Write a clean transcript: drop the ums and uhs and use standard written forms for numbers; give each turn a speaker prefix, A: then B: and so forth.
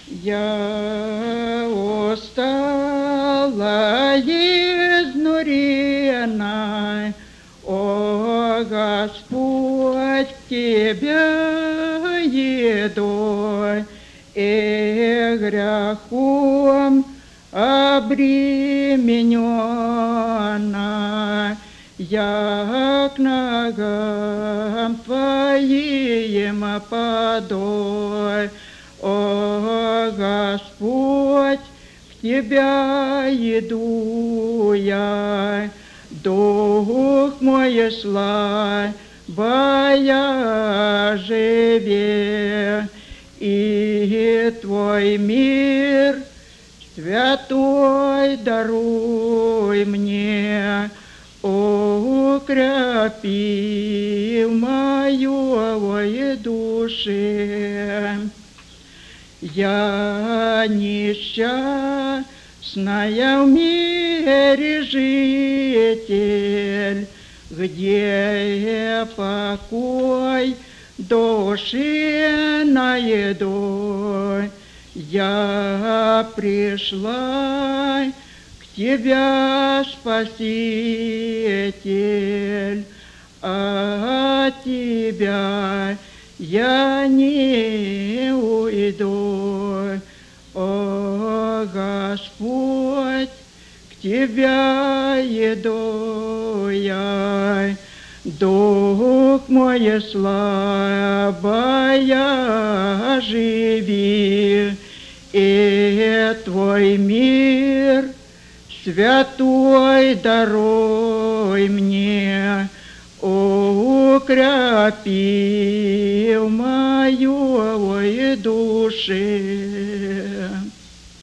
A: Я устала изнуренная, о Господь, к Тебя еду, и грехом обременена, я к ногам Твоим паду. О Господь, к Тебя иду я, дух мой слабая живе, и Твой мир святой даруй мне, укрепи мою душе. Я несчастная в мире житель, где покой души найду. Я пришла к Тебе, Спаситель, от Тебя я не уйду. О Господь, к Тебя иду я, дух мой слабая живи, и Твой мир святой даруй мне, укрепи мою душе.